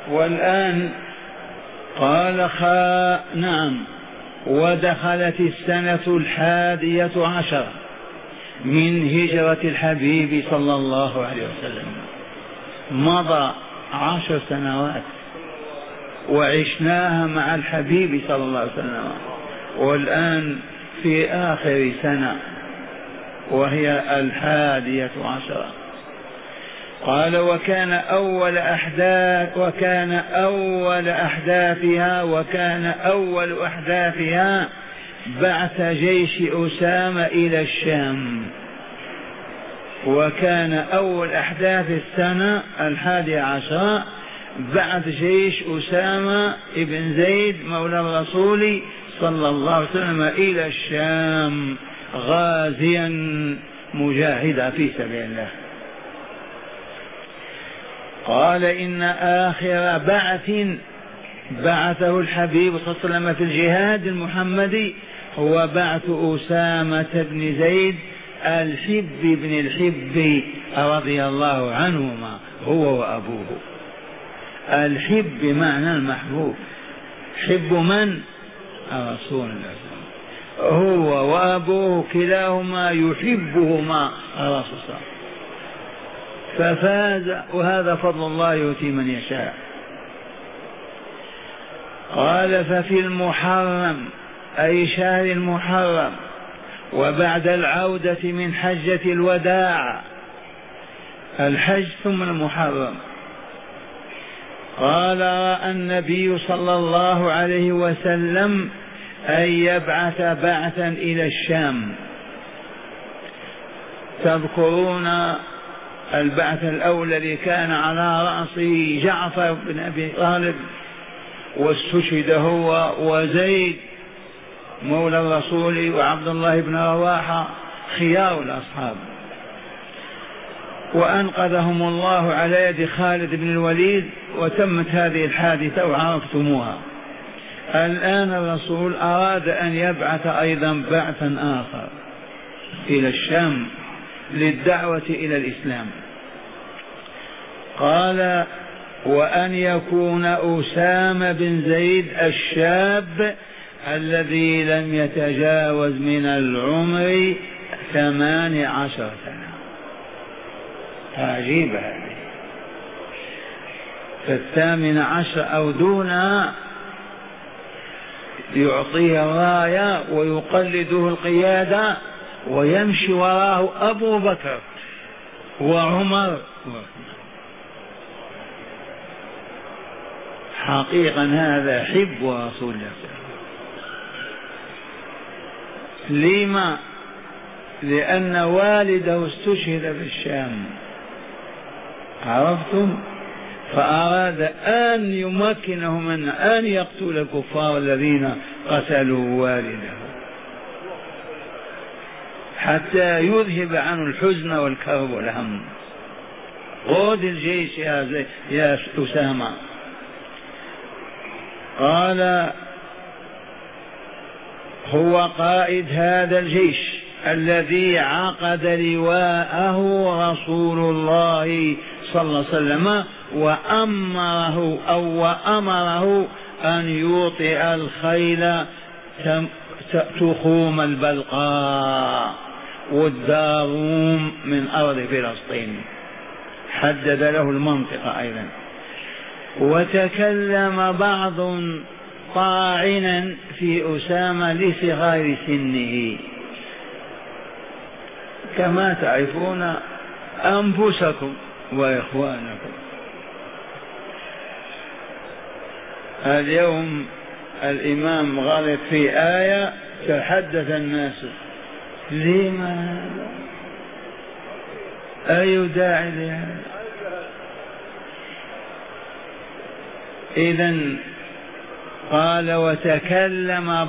والآن قال نعم. ودخلت السنة 11 من هجرة الحبيب صلى الله عليه وسلم، مضى 10 سنوات وعشناها مع الحبيب صلى الله عليه وسلم، والآن في آخر سنة وهي 11. قال وكان أول أحداثها بعث جيش أسامة إلى الشام. وكان أول أحداث السنة 11 بعث جيش أسامة ابن زيد مولى الرسول صلى الله عليه وسلم إلى الشام غازيا مجاهدا في سبيل الله. قال إن آخر بعث بعثه الحبيب صلى الله عليه وسلم في الجهاد المحمدي هو بعث أسامة بن زيد الحب بن الحب رضي الله عنهما هو وأبوه. الحب بمعنى المحبوب، حب من؟ رسول الله، هو وأبوه كلاهما يحبهما الرسول صلى الله عليه وسلم، ففاز، وهذا فضل الله يؤتي من يشاء. قال ففي المحرم أي شهر المحرم وبعد العودة من حجة الوداع، الحج ثم المحرم، قال رأى النبي صلى الله عليه وسلم أن يبعث بعثا إلى الشام. تذكرون البعث الأول الذي كان على رأسه جعفر بن أبي طالب، واستشهد هو وزيد مولى الرسول وعبد الله بن رواحة خيار الأصحاب، وأنقذهم الله على يد خالد بن الوليد، وتمت هذه الحادثة وعرفتموها. الآن الرسول أراد أن يبعث أيضا بعثا آخر إلى الشام للدعوة إلى الإسلام. قال وأن يكون أسامة بن زيد الشاب الذي لم يتجاوز من العمر 18 سنة. عجيبة هذه، 18 أو دونها يعطيه الراية ويقلده القيادة ويمشي وراه أبو بكر وعمر. حقيقة هذا حب رسول الله. لما؟ لأن والده استشهد في الشام، عرفتم؟ فأراد أن يمكنه من أن يقتل الكفار الذين قتلوا والده حتى يذهب عنه الحزن والكرب والهم. قود الجيش يا أسامة. قال هو قائد هذا الجيش الذي عقد لواءه رسول الله صلى الله عليه وسلم وأمره أن يوطئ الخيل تخوم البلقاء والداروم من أرض فلسطين، حدد له المنطقة أيضا. وتكلم بعض طاعنا في أسامة لصغار سنه، كما تعرفون أنفسكم وإخوانكم. اليوم الإمام غلط في آية تحدث الناس، لما أي داعي لهذا؟ إذن قال وتكلم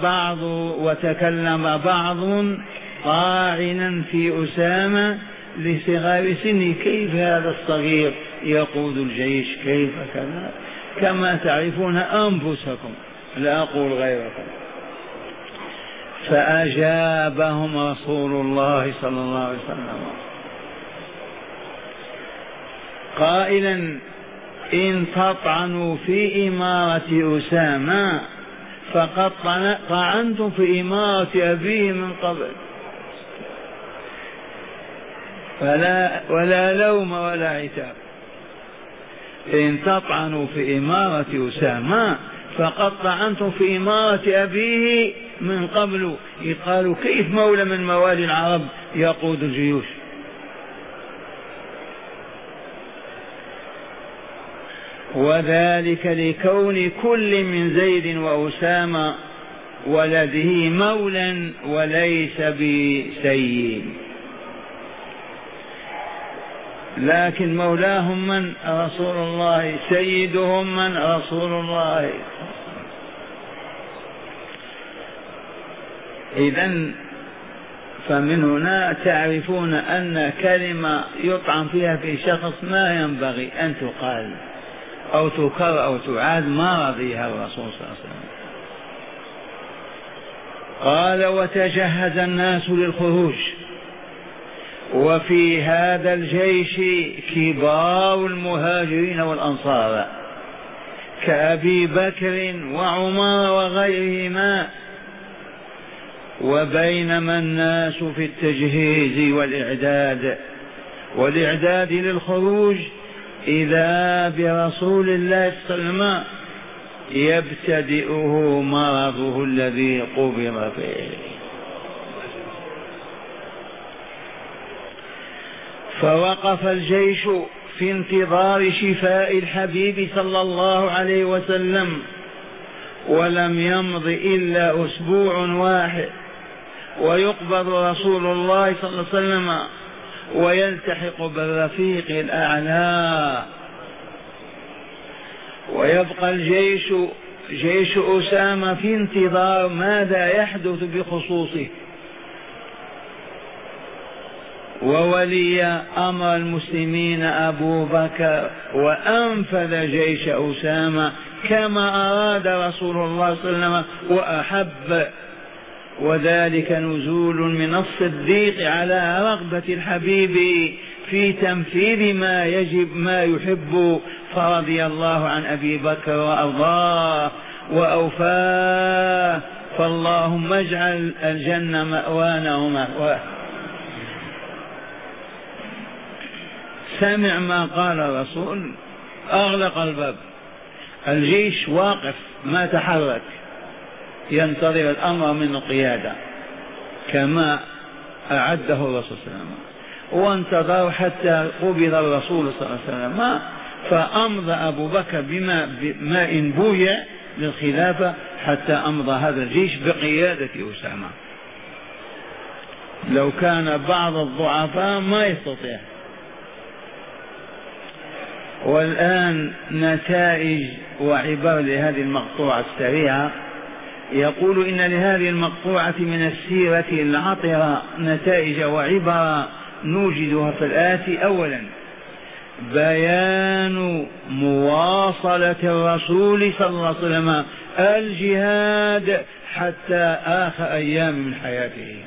بعض طاعنا في أسامة لصغار سنه، كيف هذا الصغير يقود الجيش؟ كيف كذا؟ كما تعرفون أنفسكم، لا أقول غيركم. فأجابهم رسول الله صلى الله عليه وسلم قائلا إن تطعنوا في إمارة أسامة فقد طعنتم في إمارة أبيه من قبل، ولا لوم ولا عتاب. إن تطعنوا في إمارة أسامة فقد طعنتم في إمارة أبيه من قبل. قالوا كيف مولى من موالي العرب يقود الجيوش؟ وذلك لكون كل من زيد وأسامة ولده مولا وليس بسيد، لكن مولاهم من؟ رسول الله. سيدهم من؟ رسول الله. إذن فمن هنا تعرفون أن كلمة يطعن فيها في شخص ما ينبغي أن تقال أو تكر أو تعاد، ما رضيها الرسول صلى الله عليه وسلم. قال وتجهز الناس للخروج، وفي هذا الجيش كبار المهاجرين والأنصار كأبي بكر وعمر وغيرهما، وبينما الناس في التجهيز والإعداد للخروج إذا برسول الله صلى الله عليه وسلم يبتدئه مرضه الذي قبض فيه. فوقف الجيش في انتظار شفاء الحبيب صلى الله عليه وسلم، ولم يمض إلا أسبوع واحد ويقبض رسول الله صلى الله عليه وسلم ويلتحق بالرفيق الأعلى، ويبقى الجيش جيش أسامة في انتظار ماذا يحدث بخصوصه. وولي أمر المسلمين أبو بكر وأنفذ جيش أسامة كما أراد رسول الله صلى الله عليه وسلم وأحب، وذلك نزول من الصديق على رغبة الحبيب في تنفيذ ما يحب، فرضي الله عن أبي بكر وأرضاه وأوفاه، فاللهم اجعل الجنة مأوانا ومأواه. سمع ما قال الرسول، أغلق الباب، الجيش واقف ما تحرك ينتظر الأمر من القيادة كما أعده الرسول صلى الله عليه وسلم، وانتظر حتى قبض الرسول صلى الله عليه وسلم، فأمضى أبو بكر بماء بويع للخلافة حتى أمضى هذا الجيش بقيادة أسامة. لو كان بعض الضعفاء ما يستطيع. والآن نتائج وعبر لهذه المقطوعة السريعة. يقول إن لهذه المقطوعة من السيرة العطرة نتائج وعبر نوجدها في الآتي. أولا بيان مواصلة الرسول صلى الله عليه وسلم الجهاد حتى آخر أيام من حياته.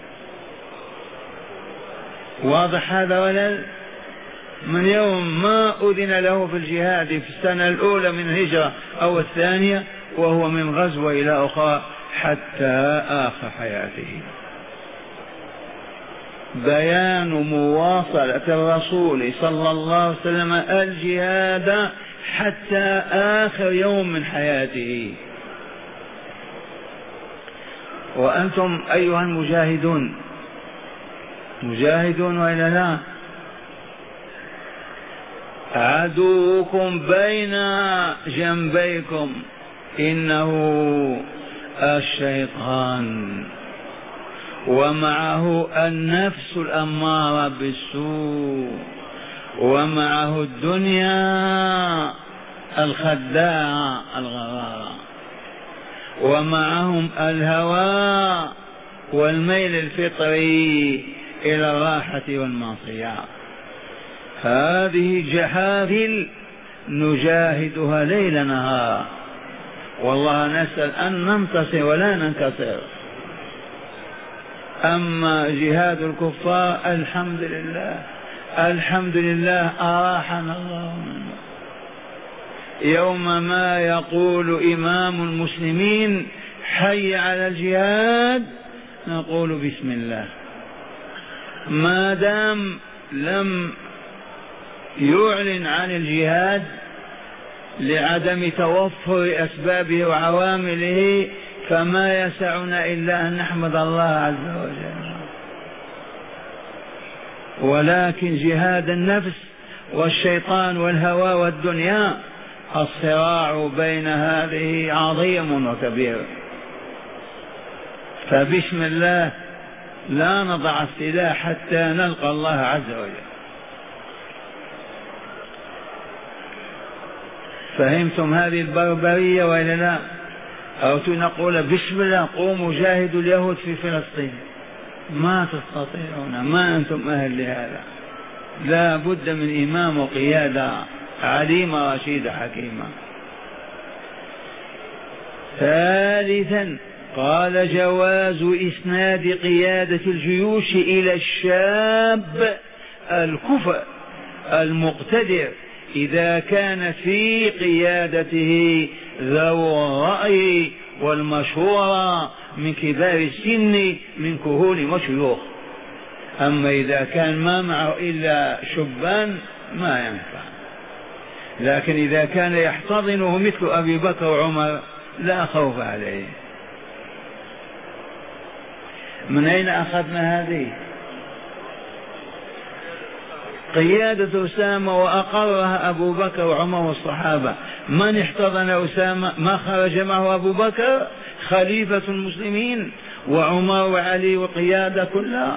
واضح هذا ولا؟ من يوم ما أذن له في الجهاد في السنة الأولى من الهجرة أو الثانية وهو من غزوة إلى أخرى حتى آخر حياته. بيان مواصلة الرسول صلى الله عليه وسلم الجهاد حتى آخر يوم من حياته. وأنتم أيها المجاهدون مجاهدون وإلا لا؟ عدوكم بين جنبيكم إنه الشيطان، ومعه النفس الأمارة بالسوء، ومعه الدنيا الخداعة الغرارة، ومعهم الهوى والميل الفطري إلى الراحة والمعصية. هذه جحافل نجاهدها ليل نهار، والله نسأل أن ننتصر ولا ننكسر. أما جهاد الكفار الحمد لله الحمد لله أراحنا الله منه. يوم ما يقول إمام المسلمين حي على الجهاد نقول بسم الله. ما دام لم يعلن عن الجهاد لعدم توفر أسبابه وعوامله فما يسعنا إلا أن نحمد الله عز وجل. ولكن جهاد النفس والشيطان والهوى والدنيا الصراع بين هذه عظيم وكبير. فبسم الله لا نضع السلاح حتى نلقى الله عز وجل. فهمتم هذه البربرية وإلا لا؟ أو نقول بسم الله قوموا جاهدوا اليهود في فلسطين، ما تستطيعون، ما أنتم أهل لهذا. لا بد من إمام وقيادة عليمة رشيدة حكيمة. ثالثا قال جواز إسناد قيادة الجيوش إلى الشاب الكفء المقتدر إذا كان في قيادته ذو الرأي والمشورة من كبار السن من كهول وشيوخ. أما إذا كان ما معه إلا شبان ما ينفع. لكن إذا كان يحتضنه مثل أبي بكر وعمر لا خوف عليه. من أين أخذنا هذه؟ قيادة أسامة وأقرها أبو بكر وعمر والصحابة. من احتضن أسامة؟ ما خرج معه أبو بكر خليفة المسلمين وعمر وعلي وقيادة كلها.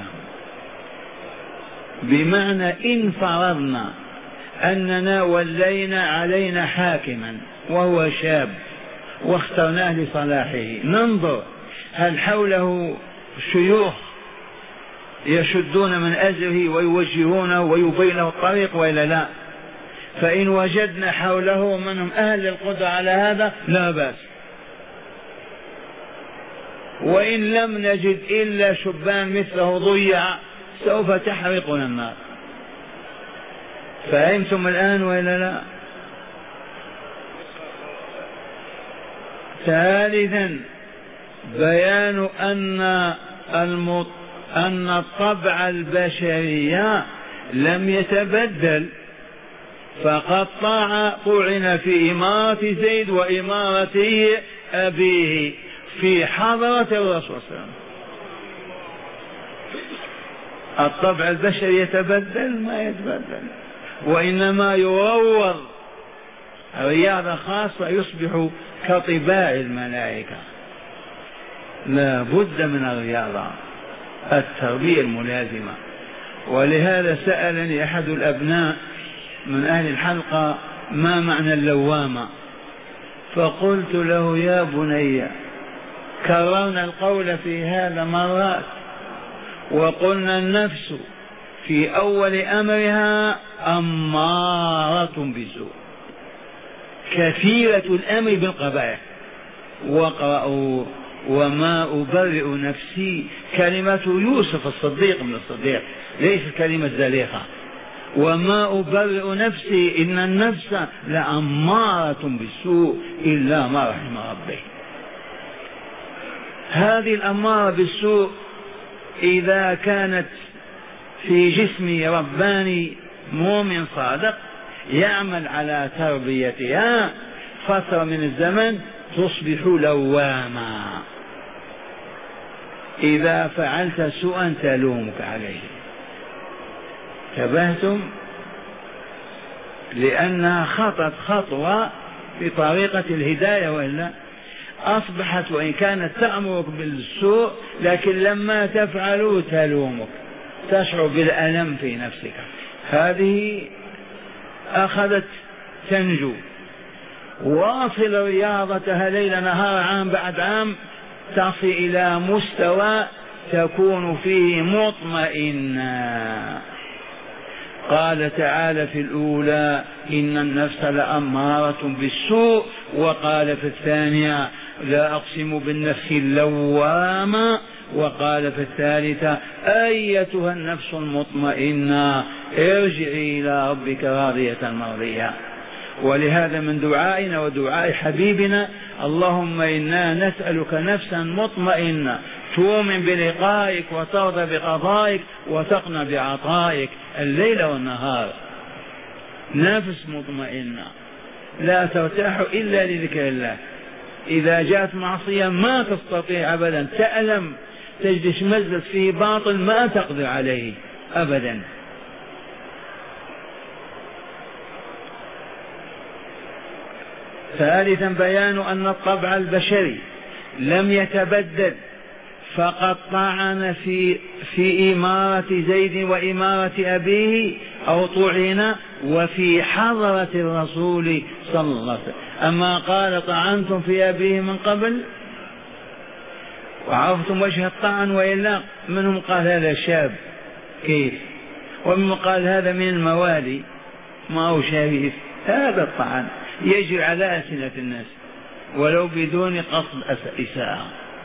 بمعنى إن فرضنا أننا ولينا علينا حاكما وهو شاب واخترناه لصلاحه، ننظر هل حوله شيوخ يشدون من أجره ويوجهونه ويبينه الطريق وإلا لا؟ فإن وجدنا حوله منهم أهل القدرة على هذا لا بأس. وإن لم نجد إلا شبان مثله ضيع سوف تحرقنا النار. فهمتم الآن وإلا لا؟ ثالثا بيان أن الطبع البشري لم يتبدل، فقد طعن في إمارة زيد وإمارة أبيه في حضرة الرسول صلى الله عليه وسلم. الطبع البشري يتبدل؟ ما يتبدل، وإنما يروض رياضة خاصة يصبح كطباع الملائكة. لا بد من الرياضة، التربية الملازمة. ولهذا سألني أحد الأبناء من أهل الحلقة ما معنى اللوامة، فقلت له يا بني كررنا القول في هذا مرات وقلنا النفس في أول أمرها أمارة بالسوء كثيرة الأمر بالقبائح. واقرأوا وما أبرئ نفسي، كلمة يوسف الصديق من الصديق ليس كلمة زليخة. وما أبرئ نفسي إن النفس لأمارة بالسوء إلا ما رحم ربي. هذه الأمارة بالسوء إذا كانت في جسم رباني مؤمن صادق يعمل على تربيتها فترة من الزمن تصبح لواما. إذا فعلت سوءا تلومك عليه. انتبهتم؟ لأنها خطت خطوة في طريقة الهداية، وإلا أصبحت وإن كانت تأمرك بالسوء لكن لما تفعل تلومك، تشعر بالألم في نفسك. هذه أخذت تنجو. واصل رياضتها ليل نهار عام بعد عام تصل إلى مستوى تكون فيه مطمئنة. قال تعالى في الأولى إن النفس لأمارة بالسوء، وقال في الثانية لا أقسم بالنفس اللوامة، وقال في الثالثة أيتها النفس المطمئنة ارجعي إلى ربك راضية مرضية. ولهذا من دعائنا ودعاء حبيبنا: اللهم إنا نسألك نفسا مطمئنة تؤمن بلقائك وترضى بقضائك وتقنى بعطائك الليل والنهار. نفس مطمئنة لا ترتاح إلا لذكر الله. إذا جاءت معصية ما تستطيع أبدا، تألم، تجد شمزت فيه باطل ما تقدر عليه أبدا. ثالثا بيان أن الطبع البشري لم يتبدل، فقد طعن في إمارة زيد وإمارة أبيه أو طعن وفي حضرة الرسول صلى الله عليه وسلم. أما قال طعنتم في أبيه من قبل وعرفتم وجه الطعن، وإلا منهم قال هذا شاب كيف، ومن قال هذا من الموالي ما هو شريف. هذا الطعن يجري على ألسنة الناس ولو بدون قصد إساءة.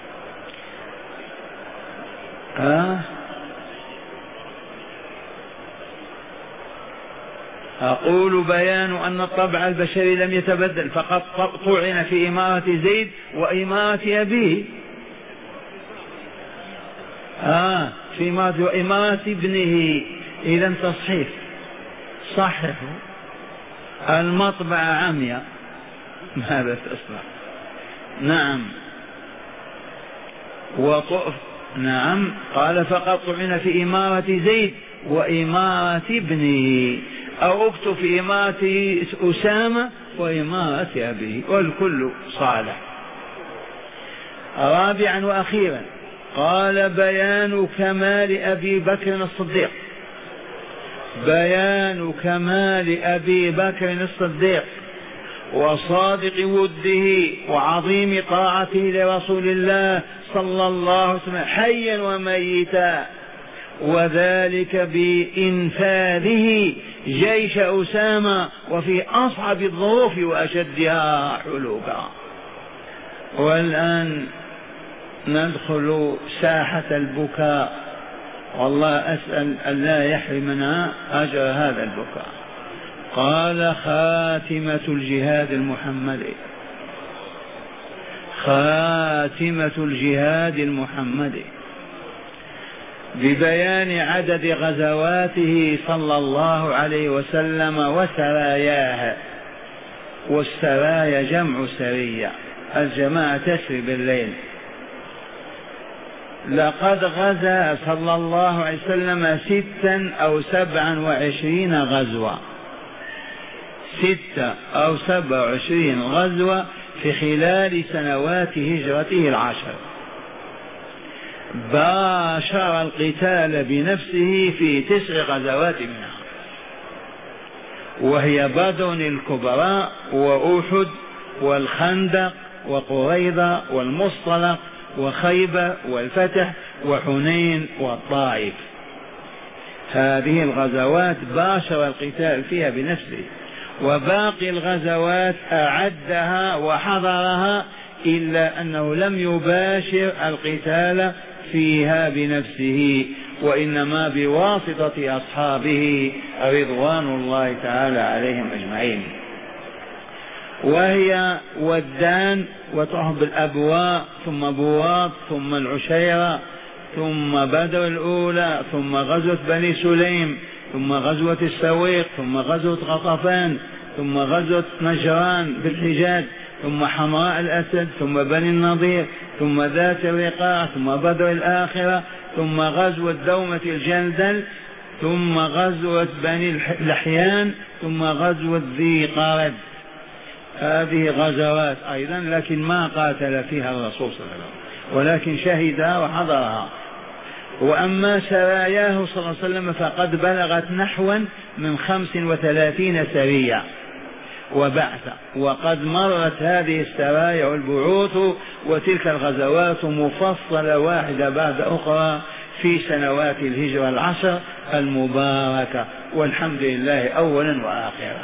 أقول بيان أن الطبع البشري لم يتبدل، فقد طعن في إمارة زيد وإمارة أبيه، في إمارة ابنه. إذا تصحيف صححه، المطبع عمياء ماذا تصنع؟ نعم نعم. قال فقد طعن في إمارة زيد وإمارة ابنه، أو اكتب في إمارة أسامة وإمارة أبيه، والكل صالح. رابعا وأخيرا قال بيان كمال أبي بكر الصديق. بيان كمال أبي بكر الصديق وصادق وده وعظيم طاعته لرسول الله صلى الله عليه وسلم حيا وميتا، وذلك بإنفاذه جيش أسامة وفي أصعب الظروف وأشدها حلوكا. والآن ندخل ساحة البكاء، والله أسأل أن لا يحرمنا أجر هذا البكاء. قال خاتمة الجهاد المحمدي. خاتمة الجهاد المحمدي ببيان عدد غزواته صلى الله عليه وسلم وسراياه. والسرايا جمع سرية، الجماعة تسري بالليل. لقد غزا صلى الله عليه وسلم 26 أو 27 غزوة، 26 أو 27 غزوة في خلال سنوات هجرته 10. باشر القتال بنفسه في 9 غزوات منها، وهي بدر الكبرى وأحد والخندق وقريظة والمصطلق وخيبة والفتح وحنين والطائف. هذه الغزوات باشر القتال فيها بنفسه، وباقي الغزوات أعدها وحضرها، إلا أنه لم يباشر القتال فيها بنفسه، وإنما بواسطة أصحابه رضوان الله تعالى عليهم أجمعين. وهي ودان وتعهب الأبواء ثم بواط ثم العشيرة ثم بدر الأولى ثم غزوة بني سليم ثم غزوة السويق ثم غزوة غطفان ثم غزوة نجران بالحجاز ثم حمراء الأسد ثم بني النضير ثم ذات الرقاع ثم بدر الآخرة ثم غزوة دومة الجندل ثم غزوة بني اللحيان ثم غزوة ذي قارد. هذه غزوات أيضا، لكن ما قاتل فيها الرسول صلى الله عليه وسلم، ولكن شهدها وحضرها. وأما سراياه صلى الله عليه وسلم فقد بلغت نحوا من 35 سرية وبعث، وقد مرت هذه السرايا والبعوث وتلك الغزوات مفصلة واحدة بعد أخرى في سنوات الهجرة 10 المباركة، والحمد لله أولا وآخرا.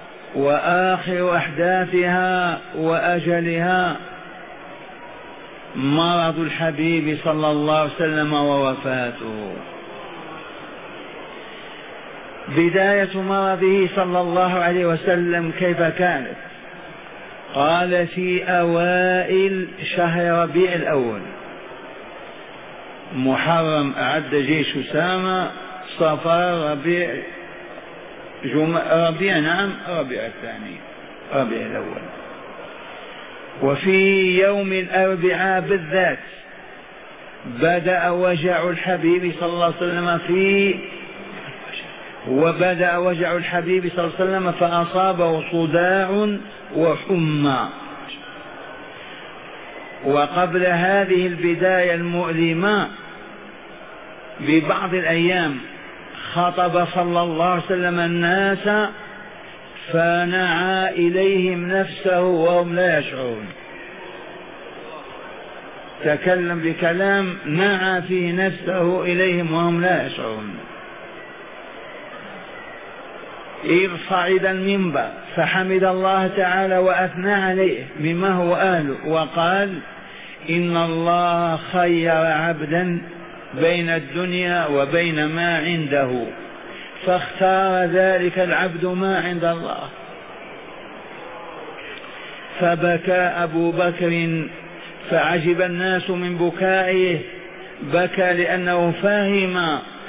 وآخر أحداثها وأجلها مرض الحبيب صلى الله عليه وسلم ووفاته. بداية مرضه صلى الله عليه وسلم كيف كانت؟ قال في أوائل شهر ربيع الأول، محرم أعد جيش أسامة، صفر، ربيع، ربيع نعم ربيع الثاني، ربيع الأول. وفي يوم الأربعاء بالذات بدأ وجع الحبيب صلى الله عليه وسلم وبدأ وجع الحبيب صلى الله عليه وسلم فأصابه صداع وحمى. وقبل هذه البداية المؤلمة ببعض الأيام خطب صلى الله عليه وسلم الناس فنعى إليهم نفسه وهم لا يشعرون، تكلم بكلام نعى فيه نفسه إليهم وهم لا يشعرون. إذ صعد المنبر فحمد الله تعالى وأثنى عليه مما هو أهله وقال: إن الله خير عبدا بين الدنيا وبين ما عنده، فاختار ذلك العبد ما عند الله. فبكى أبو بكر فعجب الناس من بكائه، بكى لأنه فهم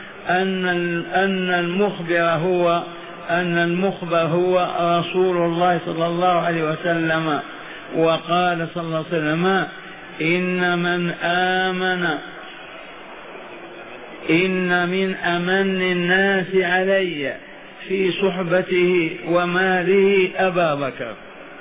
أن المخبر هو رسول الله صلى الله عليه وسلم. وقال صلى الله عليه وسلم: إن من أمن الناس علي في صحبته وماله أبا بكر.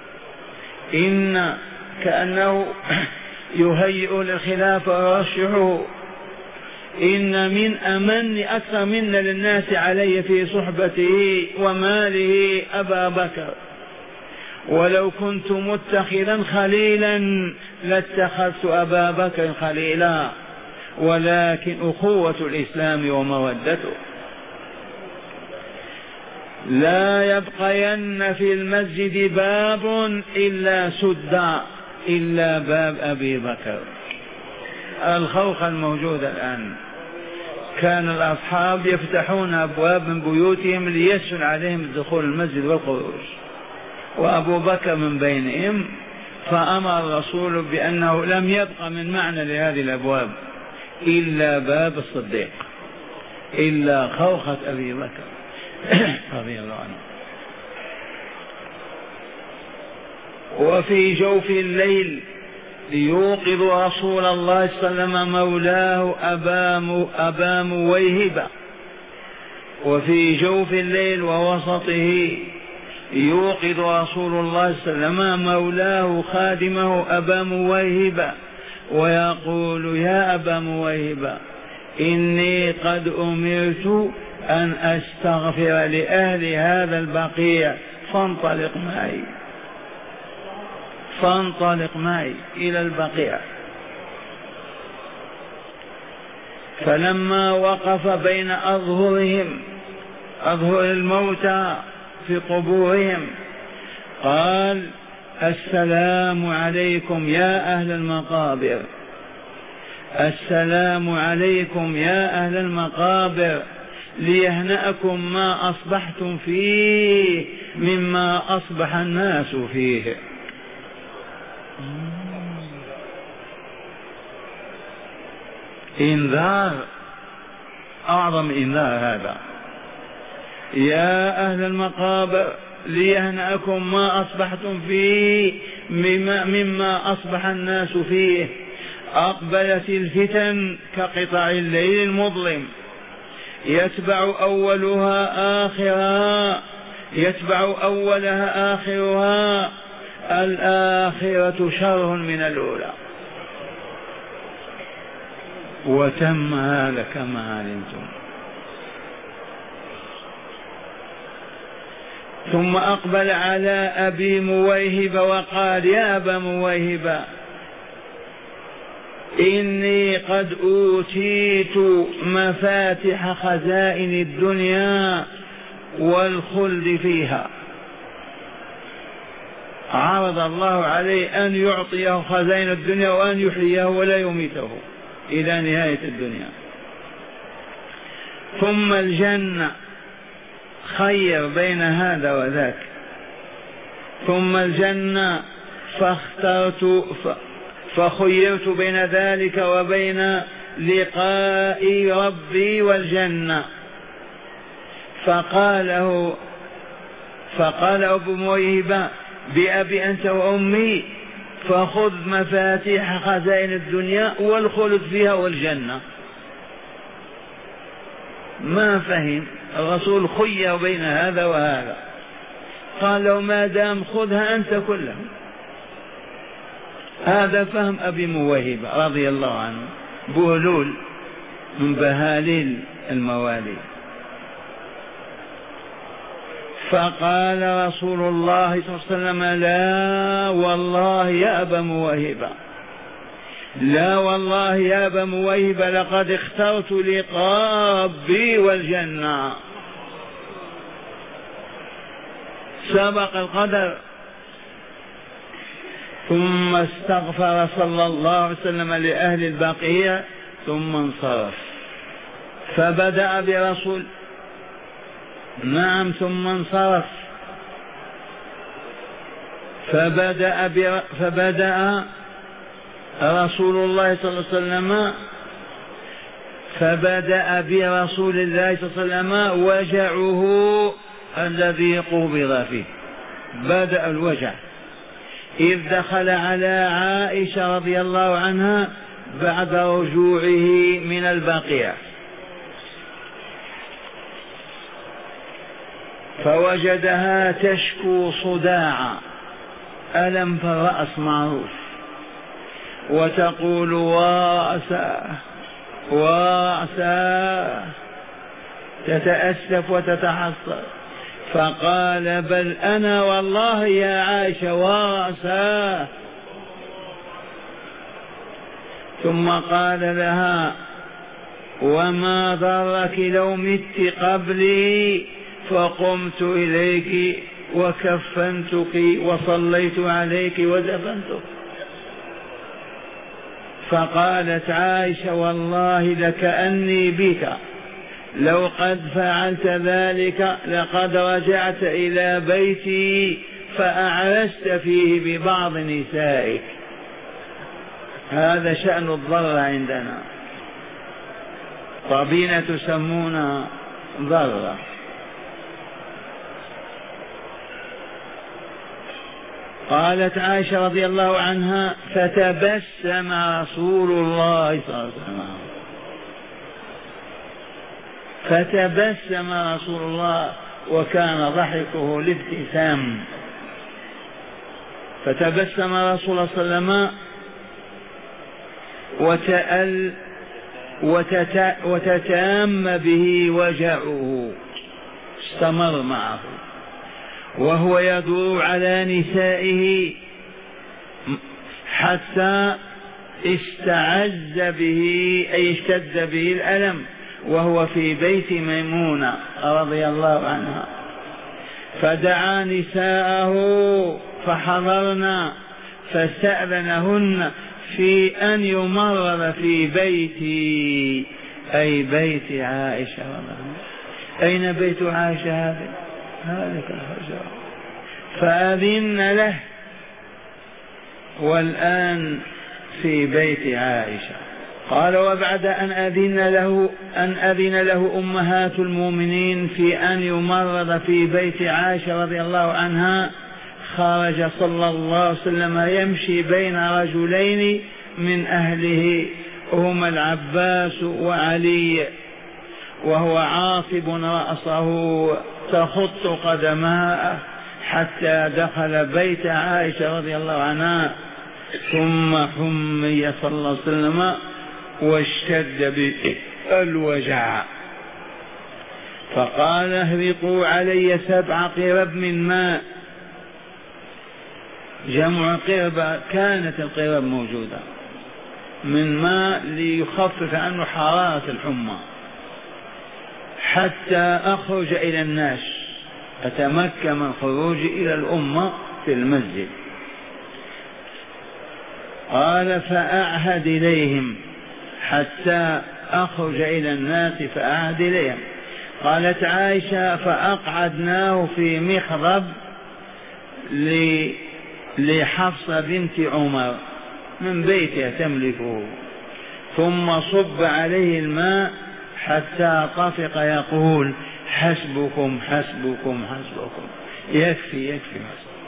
كأنه يهيئ للخلافة ويرشحه. إن من أمن أكثر منا للناس علي في صحبته وماله أبا بكر، ولو كنت متخذا خليلا لاتخذت أبا بكر خليلا، ولكن أخوة الإسلام ومودته. لا يبقين في المسجد باب إلا سد إلا باب أبي بكر. الخوخ الموجود الآن، كان الأصحاب يفتحون أبواب من بيوتهم ليسهل عليهم الدخول المسجد والخروج، وأبو بكر من بينهم. فأمر الرسول بأنه لم يبق من معنى لهذه الأبواب إلا باب الصديق، إلا خوخة أبي بكر رضي الله عنه. وفي جوف الليل ليوقظ رسول الله صلى الله عليه وسلم مولاه أبا مويهبة. وفي جوف الليل ووسطه يوقظ رسول الله صلى الله عليه وسلم مولاه خادمه أبا مويهبة ويقول: يا أبا مويهبة، إني قد أمرت أن أستغفر لأهل هذا البقيع، فانطلق معي إلى البقيع. فلما وقف بين أظهر الموتى في قبورهم قال: السلام عليكم يا أهل المقابر، السلام عليكم يا أهل المقابر، ليهنأكم ما أصبحتم فيه مما أصبح الناس فيه. إنذار، أعظم إنذار هذا. يا أهل المقابر ليهنأكم ما أصبحتم فيه مما أصبح الناس فيه. أقبلت الفتن كقطع الليل المظلم، يتبع أولها آخرها، الآخرة شر من الأولى. وتم هذا كما علمتم. ثم أقبل على أبي مويهبة وقال: يا أبا مويهبة، إني قد أوتيت مفاتح خزائن الدنيا والخلد فيها. عرض الله عليه أن يعطيه خزائن الدنيا وأن يحييه ولا يميته إلى نهاية الدنيا. ثم الجنة خير بين هذا وذاك. ثم الجنة فخيرت بين ذلك وبين لقاء ربي والجنة. فقال أبو موهبة بأبي أنت وأمي فخذ مفاتيح خزائن الدنيا والخلد فيها والجنة. ما فهم الرسول خير بين هذا وهذا، قال له ما دام خذها أنت كلها. هذا فهم أبي موهبة رضي الله عنه، بهلول من بهاليل الموالي. فقال رسول الله صلى الله عليه وسلم لا والله يا أبا موهبة، لا والله يا أبا موهبة لقد اخترت لقاء ربي والجنة. سبق القدر. ثم استغفر صلى الله عليه وسلم لأهل البقية ثم انصرف. فبدأ برسول ثم انصرف. فبدأ رسول الله صلى الله عليه وسلم فبدأ برسول الله صلى الله عليه وسلم وجعه الذي قبض فيه. بدأ الوجع إذ دخل على عائشة رضي الله عنها بعد رجوعه من البقيع، فوجدها تشكو صداعا، ألم في الرأس معروف، وتقول ورأسا تتأسف وتتحسر. فقال بل أنا والله يا عائشة ورأسا. ثم قال لها وما ضرك لو مت قبلي فقمت إليك وكفنتك وصليت عليك ودفنتك. فقالت عائشة والله لكأني بك، لو قد فعلت ذلك لقد رجعت إلى بيتي فأعرست فيه ببعض نسائك. هذا شأن الضر عندنا، طبينة تسمونها ضرة. قالت عائشة رضي الله عنها فتبسم رسول الله صلى الله عليه وسلم، فتبسم رسول الله وكان ضحكه الابتسام. فتبسم رسول الله صلى الله عليه وسلم وتتام به وجعه، استمر معه وهو يدور على نسائه حتى استعز به أي اشتد به الألم وهو في بيت ميمونة رضي الله عنها. فدعا نساءه فحضرنا فاستأذنهن في أن يمرض في بيتي أي بيت عائشة. أين بيت عائشة؟ هذا فأذن له، والآن في بيت عائشة. قال وبعد أن أذن له أمهات المؤمنين في أن يمرض في بيت عائشة رضي الله عنها، خرج صلى الله عليه وسلم يمشي بين رجلين من أهله هما العباس وعلي، وهو عاصب رأسه تخط قدماه حتى دخل بيت عائشة رضي الله عنها. ثم حمي صلى الله عليه وسلم واشتد به الوجع، فقال اهرقوا علي 7 قرب من ماء. جمع قربة، كانت القرب موجودة من ماء ليخفف عنه حرارة الحمى حتى أخرج إلى الناس، أتمكن من الخروج إلى الأمة في المسجد. قال فأعهد إليهم حتى أخرج إلى الناس فأعهد إليهم. قالت عائشة فأقعدناه في مخضب لحفصة بنت عمر من بيتها تملكه، ثم صب عليه الماء حتى طفق يقول حسبكم حسبكم حسبكم، يكفي يكفي.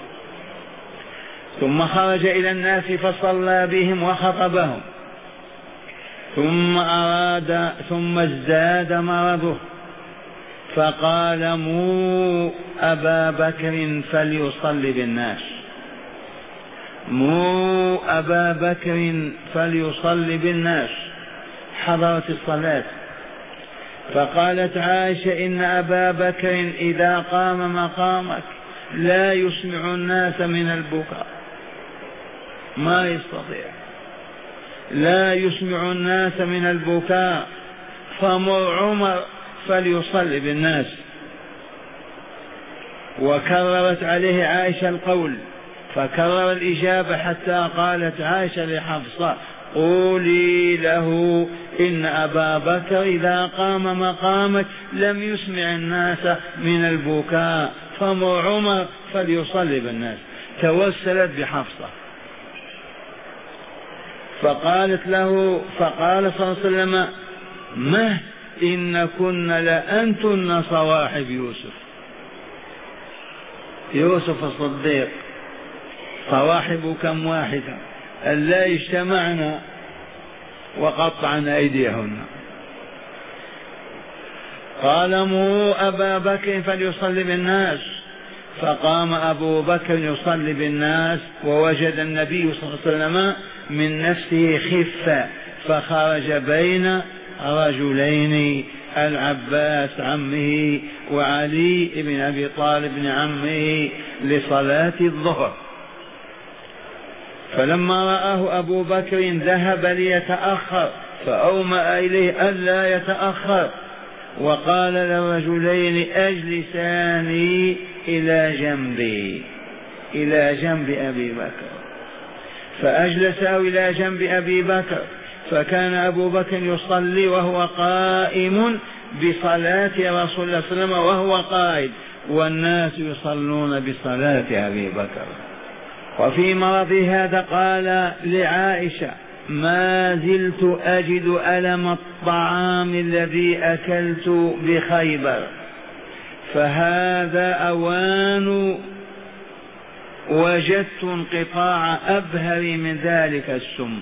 ثم خرج إلى الناس فصلى بهم وخطبهم، ثم ازداد مرضه فقال مو أبا بكر فليصلي بالناس، مو أبا بكر فليصلي بالناس. حضرت الصلاة. فقالت عائشة إن أبا بكر إذا قام مقامك لا يسمع الناس من البكاء، ما يستطيع، لا يسمع الناس من البكاء، فمر عمر فليصلي بالناس. وكررت عليه عائشة القول، فكرر الإجابة حتى قالت عائشة لحفصة قولي له إن أبا بكر إذا قام مقامك لم يسمع الناس من البكاء، فمر عمر فليصلي بالناس. توسلت بحفصة. فقالت له، فقال صلى الله عليه وسلم ما إن كن لأنتن صواحب يوسف. يوسف الصديق صواحب كم واحدة ألا اجتمعنا وقطعنا أيديهن. قال مروا أبا بكر فليصلي بالناس. فقام أبو بكر يصلي بالناس، ووجد النبي صلى الله عليه وسلم من نفسه خفة، فخرج بين رجلين، العباس عمه وعلي بن أبي طالب بن عمه، لصلاة الظهر. فلما رآه أبو بكر ذهب ليتأخر، فأومأ إليه ألا يتأخر، وقال للرجلين أجلساني إلى جنبي، إلى جنب أبي بكر. فأجلسه إلى جنب أبي بكر، فكان أبو بكر يصلي وهو قائم بصلاة رسول الله صلى الله عليه وسلم وهو قائد، والناس يصلون بصلاة أبي بكر. وفي مرض هذا قال لعائشة ما زلت أجد ألم الطعام الذي أكلت بخيبر، فهذا أوان وجدت انقطاع أبهر من ذلك السم.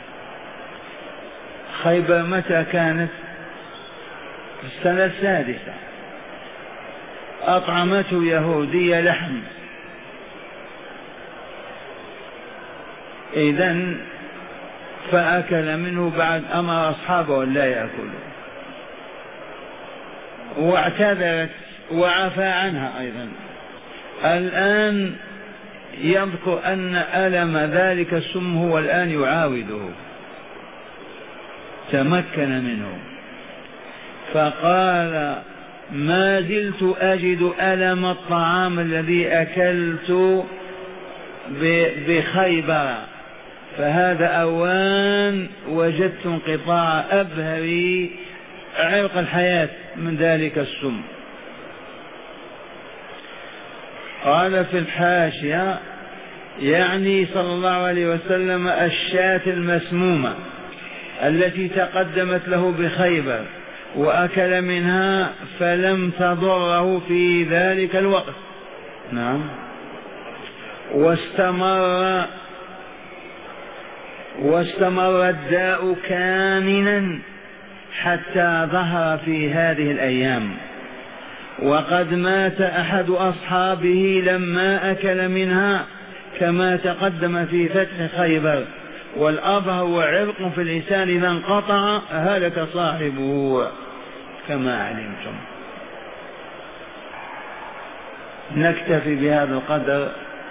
خيبر متى كانت؟ السنة السادسة. أطعمته يهودية لحم، إذن فأكل منه بعد أمر أصحابه لا يأكلوا، واعتذرت وعفى عنها أيضا. الآن يذكر أن ألم ذلك السم هو الآن يعاوده، تمكن منه. فقال ما زلت أجد ألم الطعام الذي أكلت بخيبر، فهذا أوان وجدت انقطاع أبهري عرق الحياة من ذلك السم. قال في الحاشية يعني صلى الله عليه وسلم الشاة المسمومة التي تقدمت له بخيبر وأكل منها فلم تضره في ذلك الوقت. نعم. واستمر الداء كامنا حتى ظهر في هذه الأيام، وقد مات أحد أصحابه لما أكل منها كما تقدم في فتح خيبر. والأظهر وعرق في الإنسان إذا انقطع هلك صاحبه كما علمتم. نكتفي بهذا القدر،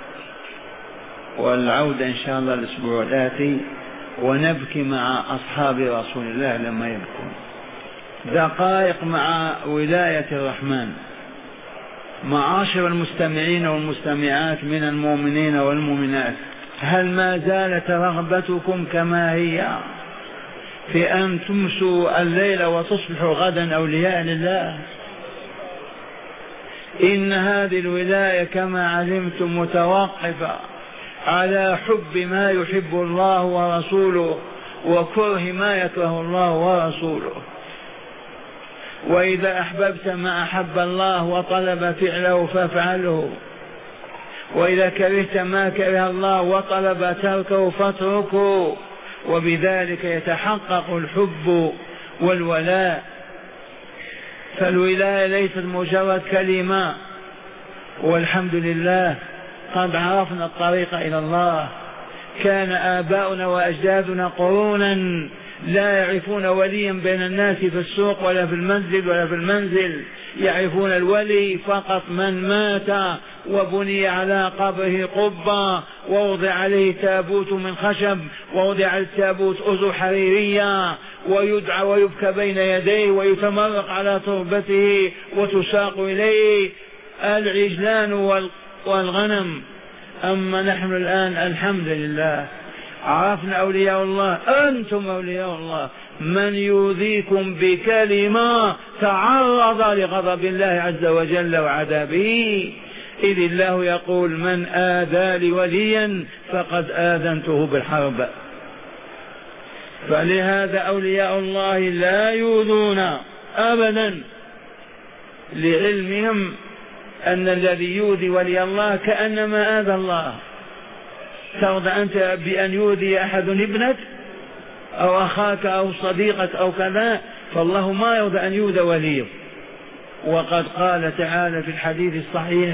والعودة إن شاء الله الأسبوع الآتي، ونبكي مع أصحاب رسول الله لما يبكون. دقائق مع ولاية الرحمن. معاشر المستمعين والمستمعات من المؤمنين والمؤمنات، هل ما زالت رغبتكم كما هي في أن تمسوا الليل وتصبحوا غدا أولياء لله؟ إن هذه الولاية كما علمتم متوقفة على حب ما يحب الله ورسوله وكره ما يكره الله ورسوله. وإذا أحببت ما أحب الله وطلب فعله فافعله، وإذا كرهت ما كره الله وطلب تركه فاتركه، وبذلك يتحقق الحب والولاء. فالولاية ليست مجرد كلمة، والحمد لله قد عرفنا الطريق إلى الله. كان آباؤنا وأجدادنا قرونا لا يعرفون وليا بين الناس في السوق ولا في المنزل يعرفون الولي فقط من مات وبني على قبره قبة ووضع عليه تابوت من خشب ووضع على التابوت أزر حريرية ويدعى ويبكى بين يديه ويتمرق على تربته وتساق إليه العجلان والغنم. أما نحن الآن الحمد لله عرفنا أولياء الله. أنتم أولياء الله. من يؤذيكم بكلمة تعرض لغضب الله عز وجل وعذابه، إذ الله يقول من آذى لي وليا فقد آذنته بالحرب. فلهذا أولياء الله لا يؤذون أبدا، لعلمهم أن الذي يؤذي ولي الله كأنما آذى الله. ترضى أنت بأن يؤذي أحد ابنك أو أخاك أو صديقك أو كذا؟ فالله ما يرضى أن يؤذى وليه. وقد قال تعالى في الحديث الصحيح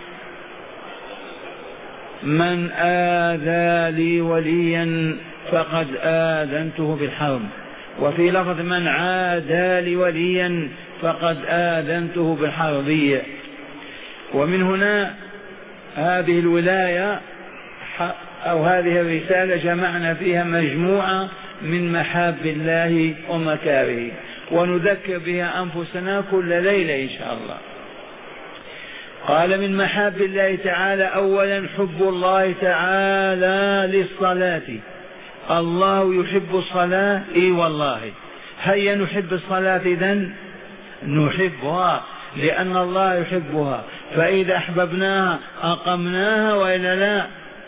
من آذى لي وليا فقد آذنته بالحرب، وفي لفظ من عادى لي وليا فقد آذنته بالحرب. ومن هنا هذه الولاية أو هذه الرسالة جمعنا فيها مجموعة من محاب الله ومكاره، ونذكر بها أنفسنا كل ليلة إن شاء الله. قال من محاب الله تعالى أولا حب الله تعالى للصلاة. الله يحب الصلاة، إي والله. هيا نحب الصلاة إذن نحبها لأن الله يحبها، فإذا أحببناها أقمناها وإلا لا.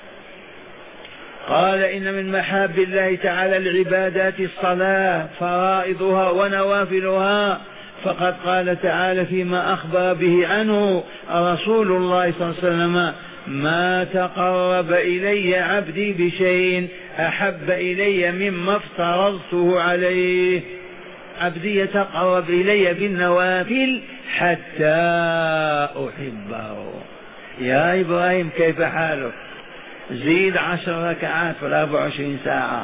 قال إن من محاب الله تعالى العبادات الصلاة فرائضها ونوافلها، فقد قال تعالى فيما أخبر به عنه رسول الله صلى الله عليه وسلم ما تقرب إلي عبدي بشيء أحب إلي مما افترضته عليه. عبدي يتقرب إلي بالنوافل حتى أحبه. يا إبراهيم كيف حالك؟ زيد 10 ركعات في 24 ساعة.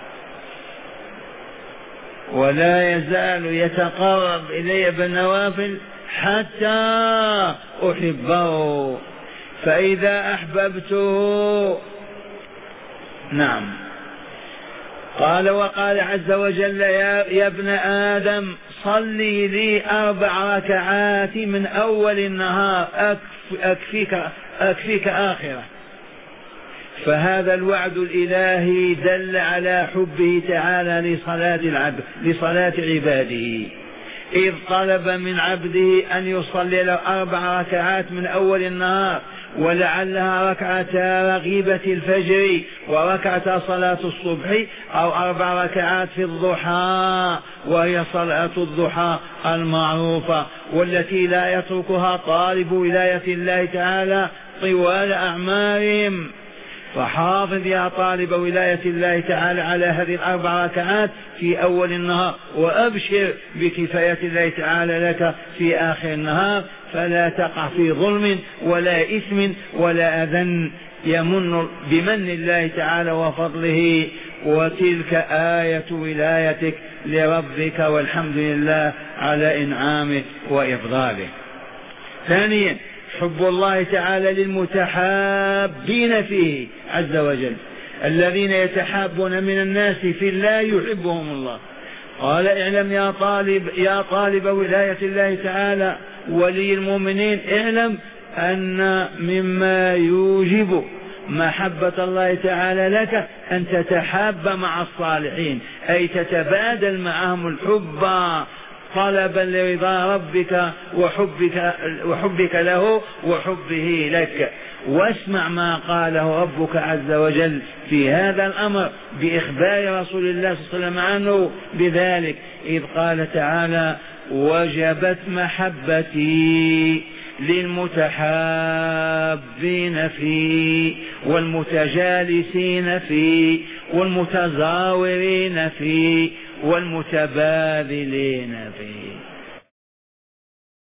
ولا يزال يتقرب إلي بالنوافل حتى أحبه، فإذا أحببته نعم. قال وقال عز وجل يا ابن آدم صلي لي 4 ركعات من أول النهار أكفيك آخرة. فهذا الوعد الإلهي دل على حبه تعالى لصلاة عباده، إذ طلب من عبده أن يصلي له 4 ركعات من أول النهار، ولعلها ركعتا رغيبة الفجر وركعتا صلاة الصبح، أو 4 ركعات في الضحى، وهي صلاة الضحى المعروفة والتي لا يتركها طالب ولاية الله تعالى طوال أعمارهم. فحافظ يا طالب ولاية الله تعالى على هذه 4 ركعات في أول النهار، وأبشر بكفاية الله تعالى لك في آخر النهار، فلا تقع في ظلم ولا إثم ولا أذى، يمن بمن الله تعالى وفضله. وتلك آية ولايتك لربك، والحمد لله على إنعامه وإفضاله. ثانيا حب الله تعالى للمتحابين فيه عز وجل، الذين يتحابون من الناس في الله يحبهم الله. قال اعلم يا طالب ولاية الله تعالى ولي المؤمنين، اعلم أن مما يوجب محبة الله تعالى لك أن تتحاب مع الصالحين، أي تتبادل معهم الحب طلبا لرضا ربك وحبك له وحبه لك. واسمع ما قاله ربك عز وجل في هذا الأمر بإخبار رسول الله صلى الله عليه وسلم عنه بذلك، إذ قال تعالى: وجبت محبتي للمتحابين فيه والمتجالسين فيه والمتزاورين فيه والمتبادلين فيه.